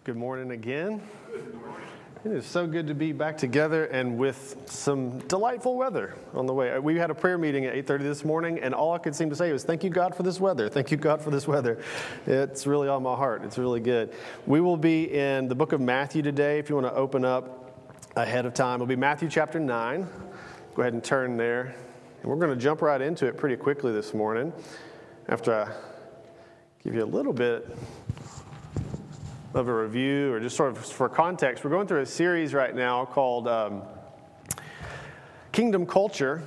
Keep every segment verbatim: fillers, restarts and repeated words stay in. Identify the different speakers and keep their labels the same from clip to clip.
Speaker 1: Good morning again. It is so good to be back together and with some delightful weather on the way. We had a prayer meeting at eight thirty this morning, and all I could seem to say was, thank you, God, for this weather. Thank you, God, for this weather. It's really on my heart. It's really good. We will be in the book of Matthew today. If you want to open up ahead of time, it'll be Matthew chapter nine. Go ahead and turn there. And we're going to jump right into it pretty quickly this morning after I give you a little bit of a review, or just sort of for context. We're going through a series right now called um, Kingdom Culture,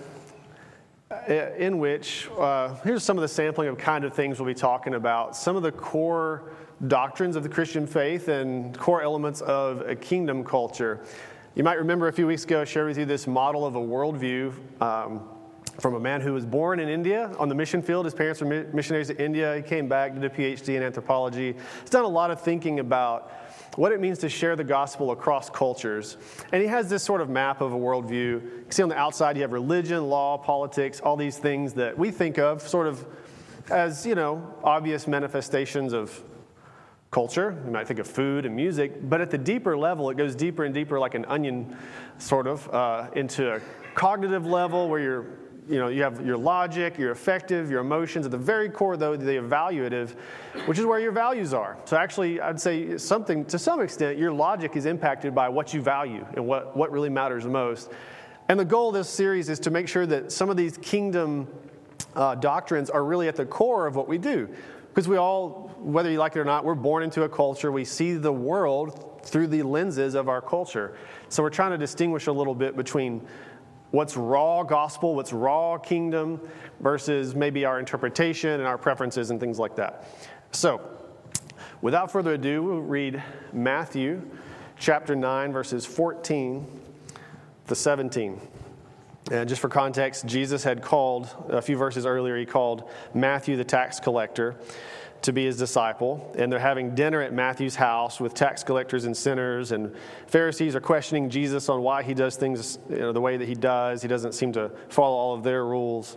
Speaker 1: in which, uh, here's some of the sampling of kind of things we'll be talking about. Some of the core doctrines of the Christian faith and core elements of a kingdom culture. You might remember a few weeks ago I shared with you this model of a worldview um, from a man who was born in India on the mission field. His parents were missionaries to India. He came back, did a P H D in anthropology. He's done a lot of thinking about what it means to share the gospel across cultures. And he has this sort of map of a worldview. You can see on the outside you have religion, law, politics, all these things that we think of sort of as, you know, obvious manifestations of culture. You might think of food and music. But at the deeper level, it goes deeper and deeper like an onion, sort of, uh, into a cognitive level where you're You know, you have your logic, your affective, your emotions. At the very core, though, the evaluative, which is where your values are. So actually, I'd say something, to some extent, your logic is impacted by what you value and what, what really matters most. And the goal of this series is to make sure that some of these kingdom uh, doctrines are really at the core of what we do. Because we all, whether you like it or not, we're born into a culture. We see the world through the lenses of our culture. So we're trying to distinguish a little bit between what's raw gospel, what's raw kingdom, versus maybe our interpretation and our preferences and things like that. So, without further ado, we'll read Matthew chapter nine, verses fourteen to seventeen. And just for context, Jesus had called, a few verses earlier, he called Matthew the tax collector to be his disciple, and they're having dinner at Matthew's house with tax collectors and sinners, and Pharisees are questioning Jesus on why he does things, you know, the way that he does. He doesn't seem to follow all of their rules.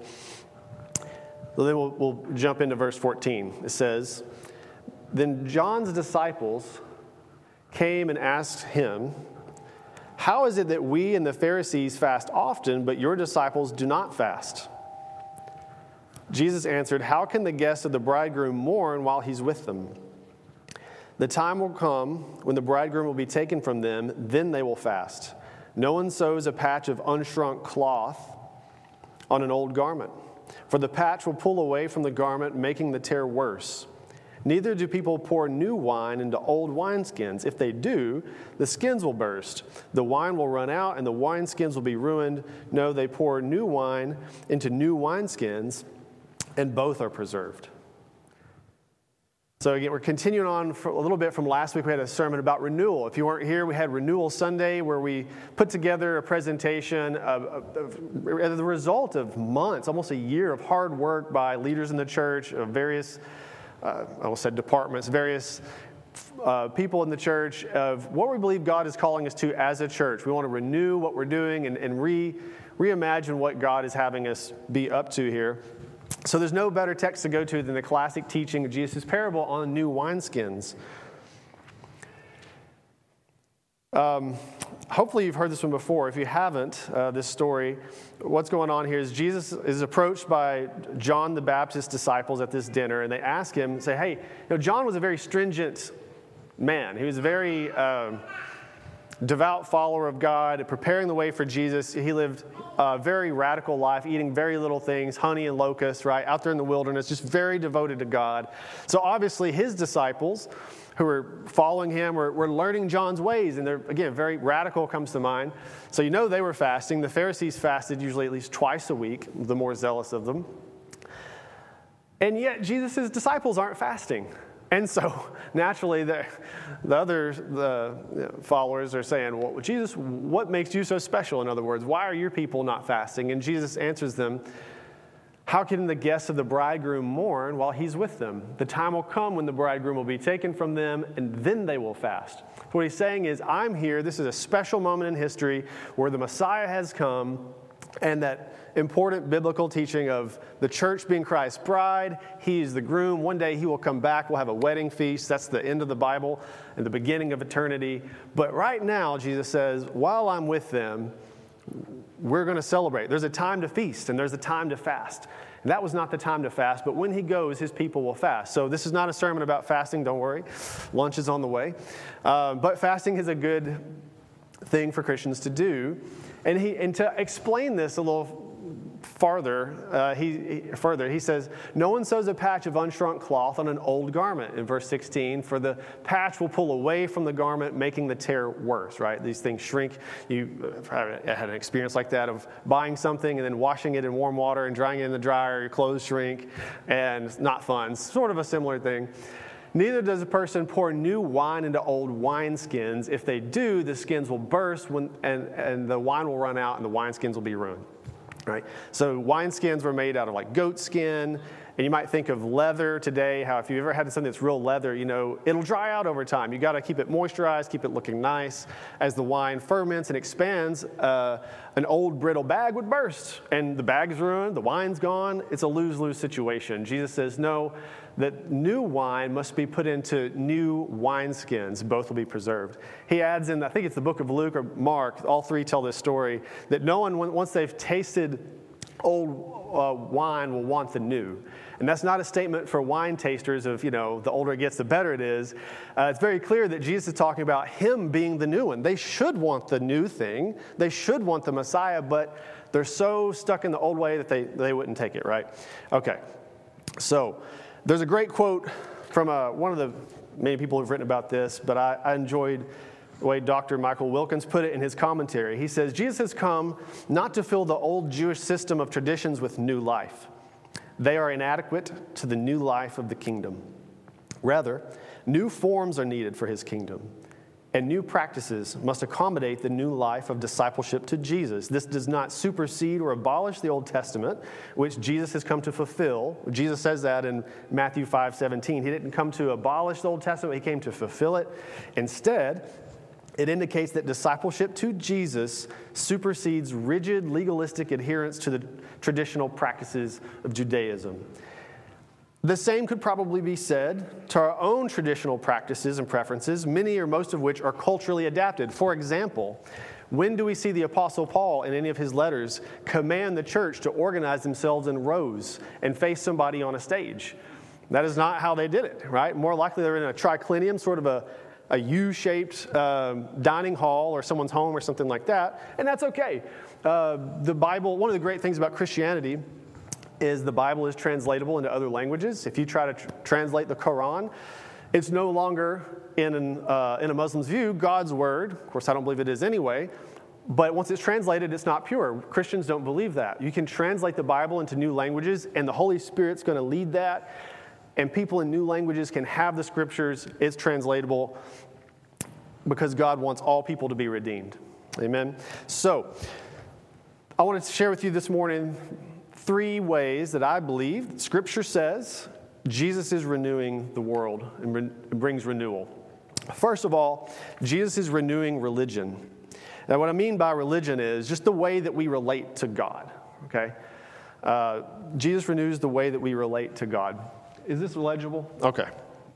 Speaker 1: So then we'll, we'll jump into verse fourteen. It says, "Then John's disciples came and asked him, 'How is it that we and the Pharisees fast often, but your disciples do not fast?' Jesus answered, 'How can the guests of the bridegroom mourn while he's with them? The time will come when the bridegroom will be taken from them, then they will fast. No one sews a patch of unshrunk cloth on an old garment, for the patch will pull away from the garment, making the tear worse. Neither do people pour new wine into old wineskins. If they do, the skins will burst. The wine will run out, and the wineskins will be ruined. No, they pour new wine into new wineskins, and both are preserved.'" So again, we're continuing on for a little bit from last week. We had a sermon about renewal. If you weren't here, we had Renewal Sunday, where we put together a presentation of, of, of the result of months, almost a year of hard work by leaders in the church, of various, uh, I almost said departments, various uh, people in the church, of what we believe God is calling us to as a church. We want to renew what we're doing and, and re reimagine what God is having us be up to here. So there's no better text to go to than the classic teaching of Jesus' parable on new wineskins. Um, hopefully you've heard this one before. If you haven't, uh, this story, what's going on here is Jesus is approached by John the Baptist's disciples at this dinner, and they ask him, say, hey, you know, John was a very stringent man. He was very um, devout follower of God, preparing the way for Jesus. He lived a very radical life, eating very little things, honey and locusts, right, out there in the wilderness, just very devoted to God. So obviously his disciples who were following him were, were learning John's ways, and they're, again, very radical comes to mind. So you know they were fasting. The Pharisees fasted usually at least twice a week, the more zealous of them. And yet Jesus' disciples aren't fasting. And so, naturally, the, the other the followers are saying, well, Jesus, what makes you so special? In other words, why are your people not fasting? And Jesus answers them, how can the guests of the bridegroom mourn while he's with them? The time will come when the bridegroom will be taken from them, and then they will fast. So what he's saying is, I'm here. This is a special moment in history where the Messiah has come. and that important biblical teaching of the church being Christ's bride. He's the groom. One day he will come back. We'll have a wedding feast. That's the end of the Bible and the beginning of eternity. But right now, Jesus says, while I'm with them, we're going to celebrate. There's a time to feast and there's a time to fast. And that was not the time to fast, but when he goes, his people will fast. So this is not a sermon about fasting, don't worry. Lunch is on the way. Uh, but fasting is a good thing for Christians to do. And he and to explain this a little farther, uh, he, he further, he says, no one sews a patch of unshrunk cloth on an old garment, in verse sixteen, for the patch will pull away from the garment, making the tear worse, right? These things shrink. You uh, had an experience like that of buying something and then washing it in warm water and drying it in the dryer, your clothes shrink, and it's not fun. It's sort of a similar thing. Neither does a person pour new wine into old wineskins. If they do, the skins will burst when, and, and the wine will run out and the wineskins will be ruined. Right? So wineskins were made out of like goat skin, and you might think of leather today, how if you've ever had something that's real leather, you know, it'll dry out over time. You got to keep it moisturized, keep it looking nice. As the wine ferments and expands, uh, an old brittle bag would burst, and the bag's ruined, the wine's gone. It's a lose-lose situation. Jesus says, no, that new wine must be put into new wineskins. Both will be preserved. He adds in, I think it's the book of Luke or Mark, all three tell this story, that no one, once they've tasted old uh, wine, will want the new. And that's not a statement for wine tasters of, you know, the older it gets, the better it is. Uh, it's very clear that Jesus is talking about him being the new one. They should want the new thing. They should want the Messiah, but they're so stuck in the old way that they, they wouldn't take it, right? Okay, so there's a great quote from uh, one of the many people who've written about this, but I, I enjoyed the way Doctor Michael Wilkins put it in his commentary. He says, Jesus has come not to fill the old Jewish system of traditions with new life. They are inadequate to the new life of the kingdom. Rather, new forms are needed for his kingdom, and new practices must accommodate the new life of discipleship to Jesus. This does not supersede or abolish the Old Testament, which Jesus has come to fulfill. Jesus says that in Matthew five seventeen. He didn't come to abolish the Old Testament, he came to fulfill it. Instead, it indicates that discipleship to Jesus supersedes rigid legalistic adherence to the traditional practices of Judaism. The same could probably be said to our own traditional practices and preferences, many or most of which are culturally adapted. For example, when do we see the Apostle Paul in any of his letters command the church to organize themselves in rows and face somebody on a stage? That is not how they did it, right? More likely they're in a triclinium, sort of a a U-shaped um, dining hall or someone's home or something like that, and that's okay. Uh, the Bible, one of the great things about Christianity is the Bible is translatable into other languages. If you try to tr- translate the Quran, it's no longer, in, an, uh, in a Muslim's view, God's word. Of course, I don't believe it is anyway, but once it's translated, it's not pure. Christians don't believe that. You can translate the Bible into new languages, and the Holy Spirit's going to lead that. And people in new languages can have the scriptures. It's translatable because God wants all people to be redeemed. Amen? So, I wanted to share with you this morning three ways that I believe Scripture says Jesus is renewing the world and re- brings renewal. First of all, Jesus is renewing religion. Now, what I mean by religion is just the way that we relate to God. Okay? Uh, Jesus renews the way that we relate to God. Is this legible? Okay.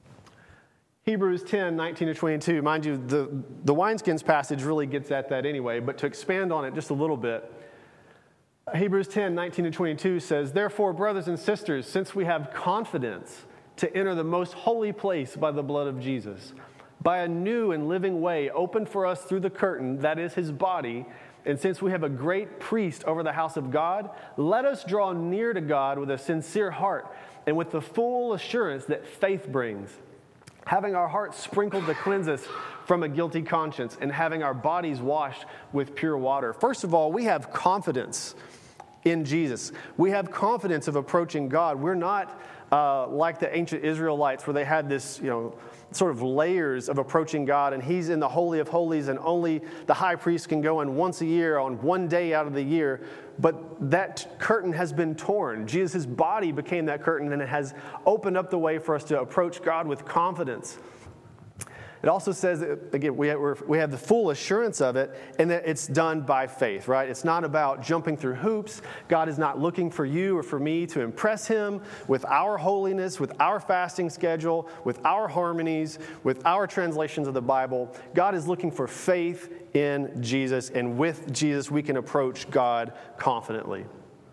Speaker 1: Hebrews ten, nineteen to twenty-two. Mind you, the, the wineskins passage really gets at that anyway, but to expand on it just a little bit, Hebrews ten, nineteen to twenty-two says, therefore, brothers and sisters, since we have confidence to enter the most holy place by the blood of Jesus, by a new and living way opened for us through the curtain, that is his body, and since we have a great priest over the house of God, let us draw near to God with a sincere heart and with the full assurance that faith brings, having our hearts sprinkled to cleanse us from a guilty conscience and having our bodies washed with pure water. First of all, we have confidence in Jesus. We have confidence of approaching God. We're not uh, like the ancient Israelites where they had this, you know, sort of layers of approaching God, and he's in the Holy of Holies, and only the high priest can go in once a year on one day out of the year. But that curtain has been torn. Jesus' body became that curtain, and it has opened up the way for us to approach God with confidence. It also says, that, again, we have, we're, we have the full assurance of it, and that it's done by faith, right? It's not about jumping through hoops. God is not looking for you or for me to impress him with our holiness, with our fasting schedule, with our harmonies, with our translations of the Bible. God is looking for faith in Jesus, and with Jesus we can approach God confidently.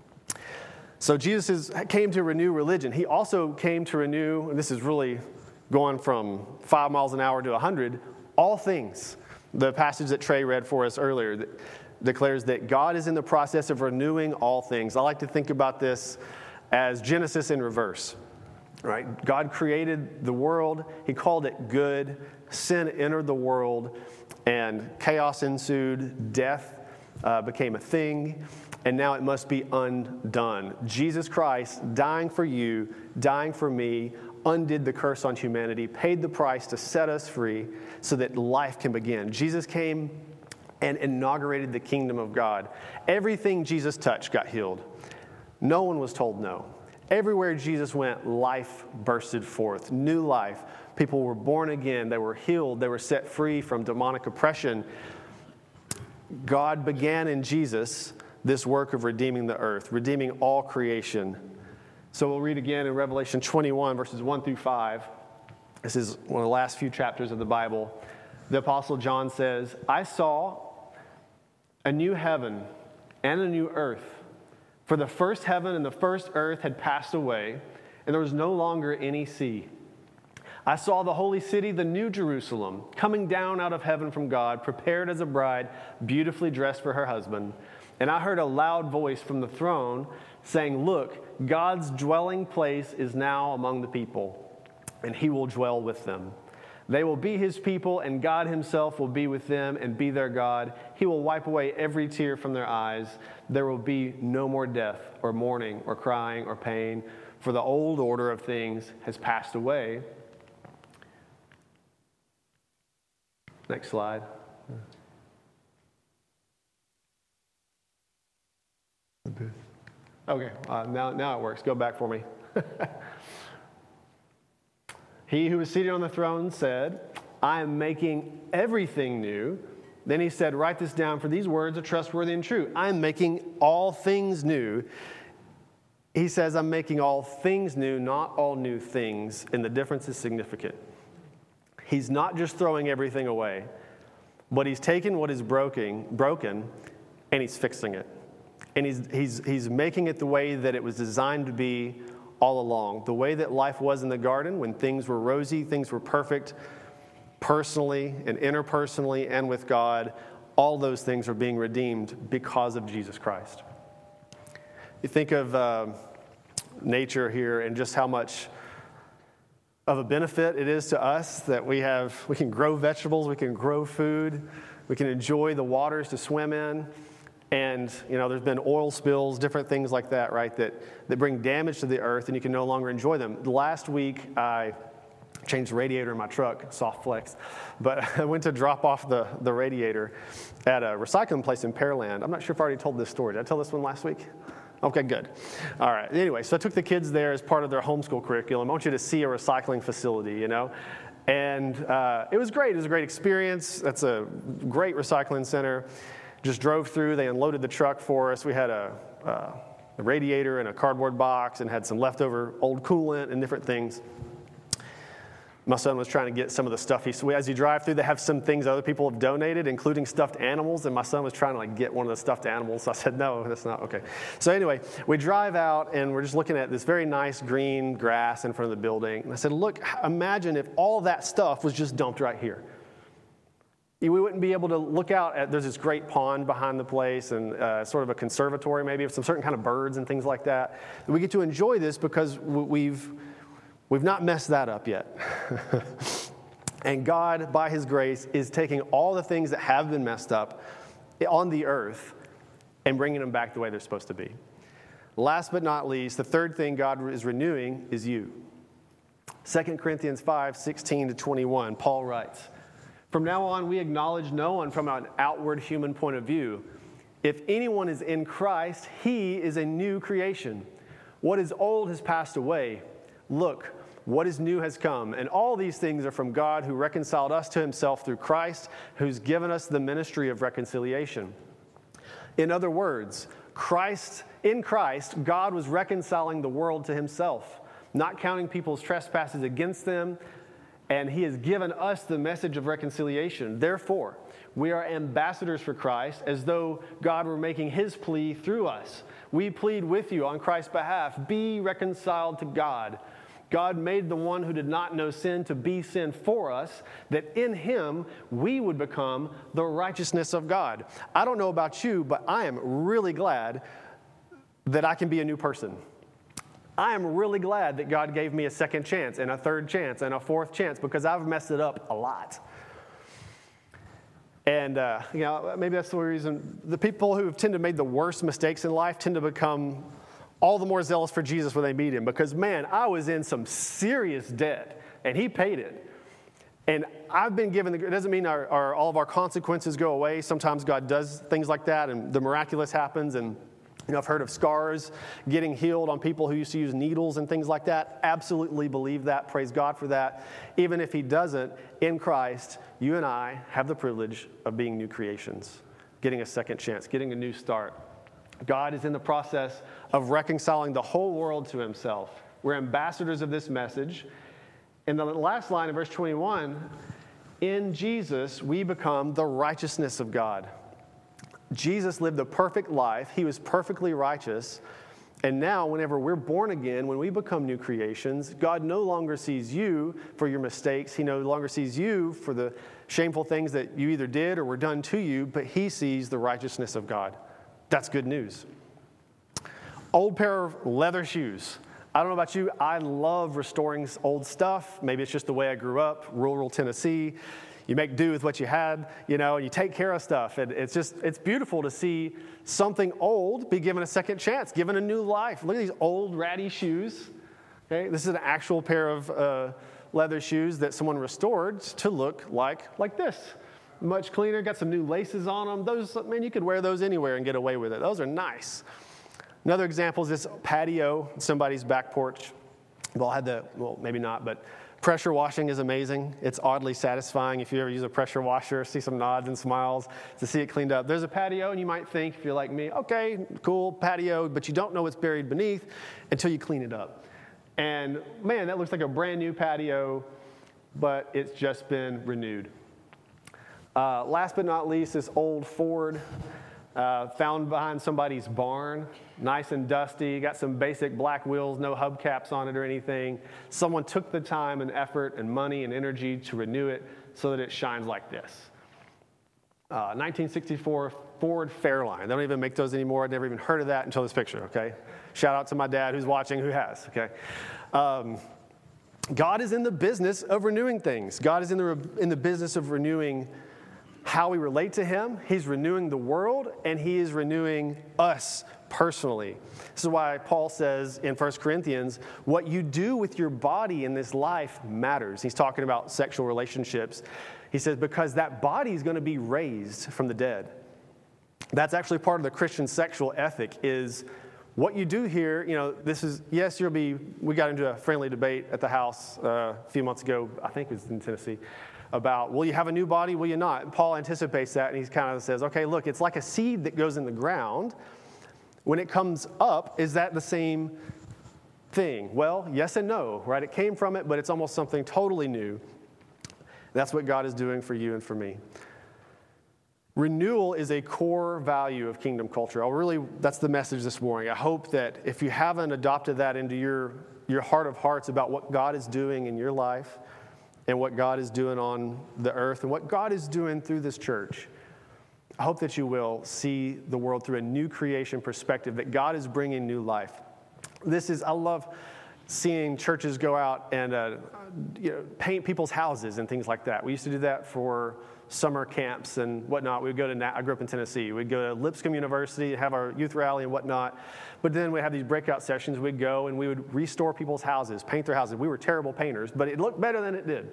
Speaker 1: So Jesus is, came to renew religion. He also came to renew, and this is really going from five miles an hour to a hundred, all things. The passage that Trey read for us earlier that declares that God is in the process of renewing all things. I like to think about this as Genesis in reverse, right? God created the world. He called it good. Sin entered the world, and chaos ensued. Death uh, became a thing, and now it must be undone. Jesus Christ dying for you, dying for me, undid the curse on humanity, paid the price to set us free so that life can begin. Jesus came and inaugurated the kingdom of God. Everything Jesus touched got healed. No one was told no. Everywhere Jesus went, life bursted forth, new life. People were born again. They were healed. They were set free from demonic oppression. God began in Jesus this work of redeeming the earth, redeeming all creation. So we'll read again in Revelation twenty-one, verses one through five. This is one of the last few chapters of the Bible. The Apostle John says, I saw a new heaven and a new earth. For the first heaven and the first earth had passed away, and there was no longer any sea. I saw the holy city, the new Jerusalem, coming down out of heaven from God, prepared as a bride, beautifully dressed for her husband. And I heard a loud voice from the throne saying, look, God's dwelling place is now among the people, and he will dwell with them. They will be his people, and God himself will be with them and be their God. He will wipe away every tear from their eyes. There will be no more death or mourning or crying or pain, for the old order of things has passed away. Next slide. Okay, uh, now, now it works. Go back for me. He who was seated on the throne said, I am making everything new. Then he said, write this down, for these words are trustworthy and true. I am making all things new. He says, I'm making all things new, not all new things, and the difference is significant. He's not just throwing everything away, but he's taken what is broken, broken and he's fixing it. And he's, he's, he's making it the way that it was designed to be all along. The way that life was in the garden when things were rosy, things were perfect, personally and interpersonally and with God, all those things are being redeemed because of Jesus Christ. You think of uh, nature here and just how much of a benefit it is to us that we have, we can grow vegetables, we can grow food, we can enjoy the waters to swim in. And, you know, there's been oil spills, different things like that, right, that, that bring damage to the earth and you can no longer enjoy them. Last week, I changed the radiator in my truck, soft flex, but I went to drop off the, the radiator at a recycling place in Pearland. I'm not sure if I already told this story. Did I tell this one last week? Okay, good. All right. Anyway, so I took the kids there as part of their homeschool curriculum. I want you to see a recycling facility, you know. And uh, it was great. It was a great experience. That's a great recycling center. Just drove through. They unloaded the truck for us. We had a, uh, a radiator and a cardboard box and had some leftover old coolant and different things. My son was trying to get some of the stuff. He, so as you drive through, they have some things other people have donated, including stuffed animals. And my son was trying to like get one of the stuffed animals. So I said, no, that's not okay. So anyway, we drive out and we're just looking at this very nice green grass in front of the building. And I said, look, imagine if all that stuff was just dumped right here. We wouldn't be able to look out at, there's this great pond behind the place and uh, sort of a conservatory maybe of some certain kind of birds and things like that. We get to enjoy this because we've, we've not messed that up yet. And God, by his grace, is taking all the things that have been messed up on the earth and bringing them back the way they're supposed to be. Last but not least, the third thing God is renewing is you. Second Corinthians five, sixteen to twenty-one, Paul writes, from now on, we acknowledge no one from an outward human point of view. If anyone is in Christ, he is a new creation. What is old has passed away. Look, What is new has come. And all these things are from God, who reconciled us to himself through Christ, who's given us the ministry of reconciliation. In other words, Christ, in Christ, God was reconciling the world to himself, not counting people's trespasses against them, and he has given us the message of reconciliation. Therefore, we are ambassadors for Christ, as though God were making his plea through us. We plead with you on Christ's behalf, be reconciled to God. God made the one who did not know sin to be sin for us, that in him we would become the righteousness of God. I don't know about you, but I am really glad that I can be a new person. I am really glad that God gave me a second chance and a third chance and a fourth chance, because I've messed it up a lot. And, uh, you know, maybe that's the reason the people who tend to make the worst mistakes in life tend to become all the more zealous for Jesus when they meet him. Because, man, I was in some serious debt, and he paid it. And I've been given, the, it doesn't mean our, our, all of our consequences go away. Sometimes God does things like that, and the miraculous happens. And, you know, I've heard of scars getting healed on people who used to use needles and things like that. Absolutely believe that. Praise God for that. Even if he doesn't, in Christ, you and I have the privilege of being new creations, getting a second chance, getting a new start. God is in the process of reconciling the whole world to himself. We're ambassadors of this message. In the last line of verse twenty-one, in Jesus, we become the righteousness of God. Jesus lived a perfect life. He was perfectly righteous. And now, whenever we're born again, when we become new creations, God no longer sees you for your mistakes. He no longer sees you for the shameful things that you either did or were done to you, but he sees the righteousness of God. That's good news. Old pair of leather shoes. I don't know about you, I love restoring old stuff. Maybe it's just the way I grew up, rural Tennessee. You make do with what you had, you know, and you take care of stuff. And it's just, it's beautiful to see something old be given a second chance, given a new life. Look at these old ratty shoes. Okay, this is an actual pair of uh, leather shoes that someone restored to look like, like this. Much cleaner, got some new laces on them. Those, man, you could wear those anywhere and get away with it. Those are nice. Another example is this patio, somebody's back porch. Well, I had the, well, maybe not, but pressure washing is amazing. It's oddly satisfying if you ever use a pressure washer, see some nods and smiles to see it cleaned up. There's a patio, and you might think, if you're like me, okay, cool, patio, but you don't know what's buried beneath until you clean it up. And, man, that looks like a brand new patio, but it's just been renewed. Uh, last but not least, this old Ford uh, found behind somebody's barn, nice and dusty, got some basic black wheels, no hubcaps on it or anything. Someone took the time and effort and money and energy to renew it so that it shines like this. Uh, nineteen sixty-four Ford Fairlane. They don't even make those anymore. I'd never even heard of that until this picture, okay? Shout out to my dad who's watching who has, okay? Um, God is in the business of renewing things. God is in the, in the business of renewing how we relate to him. He's renewing the world, and he is renewing us personally. This is why Paul says in First Corinthians, what you do with your body in this life matters. He's talking about sexual relationships. He says, because that body is going to be raised from the dead. That's actually part of the Christian sexual ethic, is what you do here. You know, this is, yes, you'll be, we got into a friendly debate at the house uh, a few months ago, I think it was in Tennessee, about will you have a new body, will you not? And Paul anticipates that, and he kind of says, okay, look, it's like a seed that goes in the ground. When it comes up, is that the same thing? Well, yes and no, right? It came from it, but it's almost something totally new. That's what God is doing for you and for me. Renewal is a core value of kingdom culture. I'll really, that's the message this morning. I hope that if you haven't adopted that into your, your heart of hearts about what God is doing in your life, and what God is doing on the earth, and what God is doing through this church, I hope that you will see the world through a new creation perspective, that God is bringing new life. This is, I love seeing churches go out and uh, you know, paint people's houses and things like that. We used to do that for summer camps and whatnot. We'd go to, I grew up in Tennessee. We'd go to Lipscomb University, have our youth rally and whatnot. But then we'd have these breakout sessions. We'd go and we would restore people's houses, paint their houses. We were terrible painters, but it looked better than it did.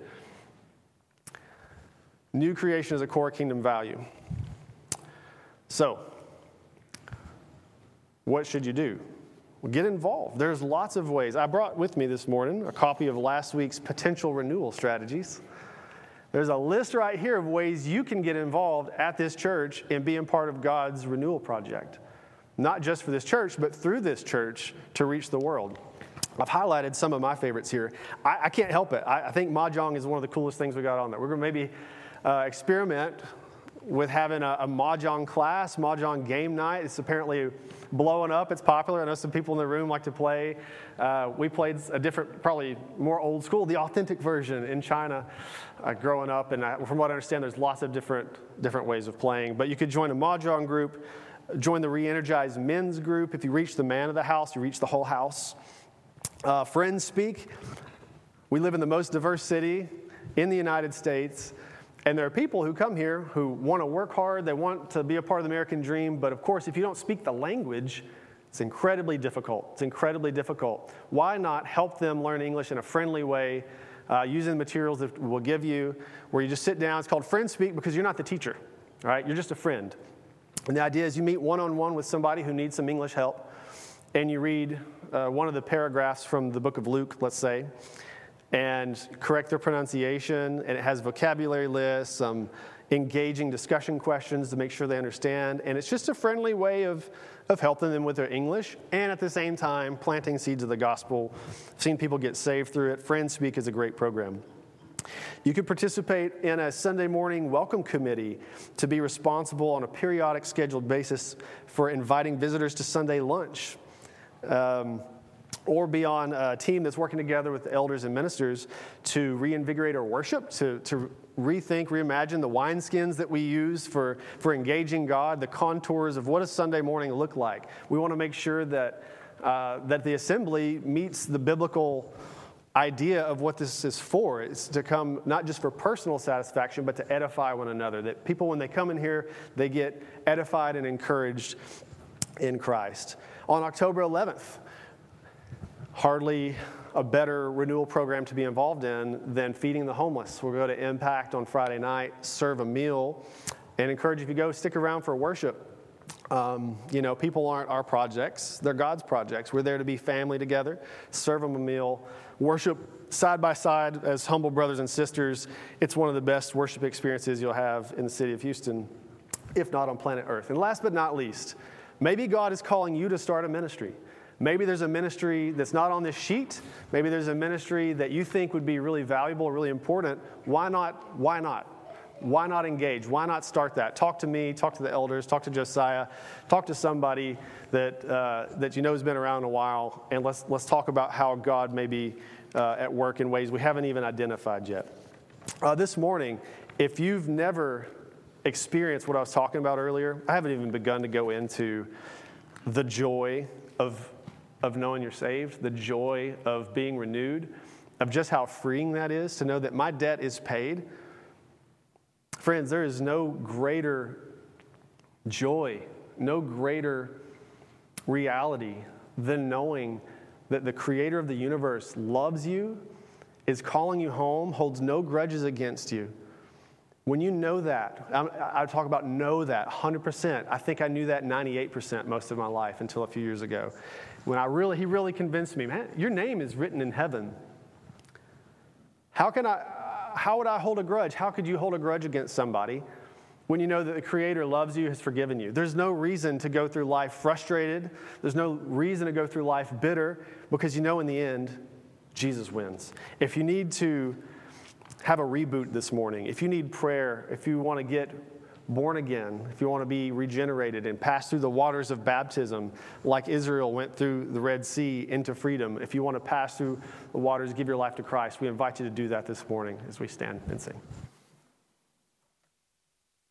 Speaker 1: New creation is a core kingdom value. So, what should you do? Well, get involved. There's lots of ways. I brought with me this morning a copy of last week's potential renewal strategies. There's a list right here of ways you can get involved at this church and being part of God's renewal project. Not just for this church, but through this church to reach the world. I've highlighted some of my favorites here. I, I can't help it. I, I think Mahjong is one of the coolest things we got on there. We're going to maybe uh, experiment with having a, a Mahjong class, Mahjong game night. It's apparently blowing up. It's popular. I know some people in the room like to play. Uh, we played a different, probably more old school, the authentic version in China uh, growing up. And I, from what I understand, there's lots of different different ways of playing. But you could join a Mahjong group, join the Re-Energized Men's group. If you reach the man of the house, you reach the whole house. Uh, Friends Speak. We live in the most diverse city in the United States. And there are people who come here who want to work hard, they want to be a part of the American dream, but of course, if you don't speak the language, it's incredibly difficult. It's incredibly difficult. Why not help them learn English in a friendly way, uh, using the materials that we'll give you, where you just sit down. It's called Friends Speak because you're not the teacher, right? You're just a friend. And the idea is you meet one-on-one with somebody who needs some English help, and you read uh, one of the paragraphs from the book of Luke, let's say, and correct their pronunciation, and it has vocabulary lists, some engaging discussion questions to make sure they understand, and it's just a friendly way of, of helping them with their English, and at the same time, planting seeds of the gospel. I've seen people get saved through it. Friends Speak is a great program. You could participate in a Sunday morning welcome committee to be responsible on a periodic scheduled basis for inviting visitors to Sunday lunch. Um, or be on a team that's working together with the elders and ministers to reinvigorate our worship, to, to rethink, reimagine the wineskins that we use for, for engaging God, the contours of what does Sunday morning look like. We want to make sure that, uh, that the assembly meets the biblical idea of what this is for. It's to come not just for personal satisfaction, but to edify one another. That people, when they come in here, they get edified and encouraged in Christ. On October eleventh, hardly a better renewal program to be involved in than feeding the homeless. We'll go to Impact on Friday night, serve a meal, and encourage you, if you go, stick around for worship. Um, you know, people aren't our projects. They're God's projects. We're there to be family together, serve them a meal, worship side by side as humble brothers and sisters. It's one of the best worship experiences you'll have in the city of Houston, if not on planet Earth. And last but not least, maybe God is calling you to start a ministry. Maybe there's a ministry that's not on this sheet. Maybe there's a ministry that you think would be really valuable, really important. Why not? Why not? Why not engage? Why not start that? Talk to me, talk to the elders, talk to Josiah, talk to somebody that uh, that you know has been around a while, and let's let's talk about how God may be uh, at work in ways we haven't even identified yet. Uh, this morning, if you've never experienced what I was talking about earlier, I haven't even begun to go into the joy of of knowing you're saved, the joy of being renewed, of just how freeing that is to know that my debt is paid. Friends, there is no greater joy, no greater reality than knowing that the creator of the universe loves you, is calling you home, holds no grudges against you. When you know that, I, I talk about know that one hundred percent. I think I knew that ninety-eight percent most of my life until a few years ago. When I really, he really convinced me, man, your name is written in heaven. How can I, how would I hold a grudge? How could you hold a grudge against somebody when you know that the Creator loves you, has forgiven you? There's no reason to go through life frustrated. There's no reason to go through life bitter, because you know in the end, Jesus wins. If you need to have a reboot this morning, if you need prayer, if you want to get born again, if you want to be regenerated and pass through the waters of baptism like Israel went through the Red Sea into freedom, if you want to pass through the waters, give your life to Christ, we invite you to do that this morning as we stand and sing.